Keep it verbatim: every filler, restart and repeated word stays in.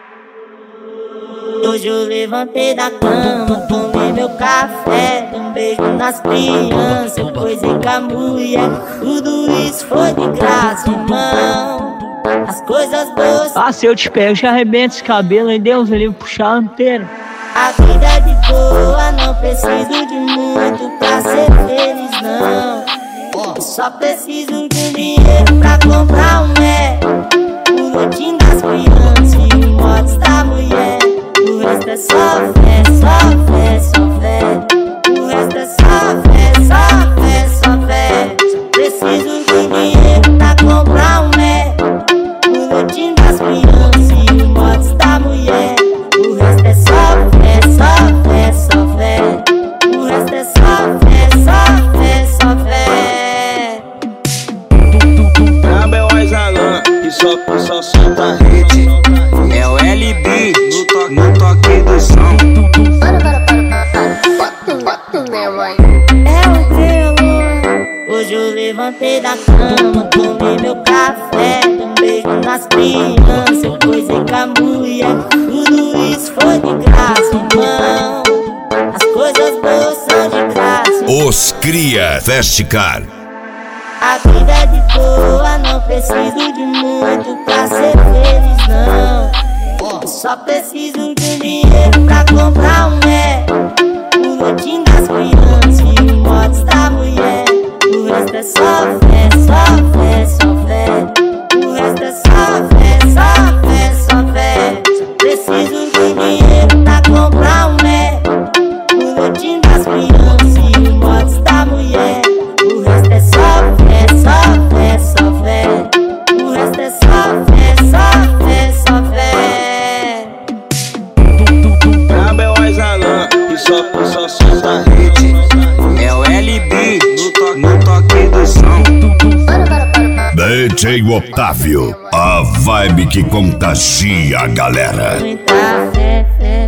Hoje eu levantei da cama, tomei meu café, um beijo nas crianças, eu coisei com a mulher. Tudo isso foi de graça, irmão. As coisas boas. Ah, se eu te pego, já arrebenta esse cabelo, hein? Deus, ele puxar inteiro. A vida é de boa, não preciso de muito pra ser feliz, não. Eu só preciso de um dinheiro pra comprar um é. O lotinho das crianças e o modos da mulher. O resto é só fé, só fé, só fé. O resto é só fé, só fé, só fé. Só preciso de um dinheiro pra comprar um é. O lotinho das crianças e o modos da mulher. O resto é só fé, só fé, só fé. O resto é só fé, só fé, só fé. Brabo é o Aizalan, que só, que só solta a rede. É o L B, no, to no toque do som. Para, para, para, para, para. É o teu. Hoje eu levantei da cama, tomei meu café, um beijo nas crianças, eu coisei com a mulher. Tudo isso foi de graça, irmão. As coisas boas são de graça. Os Cria Festicar. A vida é de boa, não preciso de muito pra ser feliz, não. Eu só preciso de um dinheiro pra comprar um é. O lotinho das crianças e o modos da mulher. O resto é só fé, só fé, só fé. O resto é só fé, só fé, só fé. Só preciso de um dinheiro pra comprar um é. O lotinho das crianças e o modos da mulher. O resto é só fé, só fé, só fé. O resto é só fé, só fé, só fé. Brabo é o Aizalan, que só, que só solta a rede. É o L B, no, to no toque do som. D J Otávio, a vibe que contagia a galera. Muita fé, fé.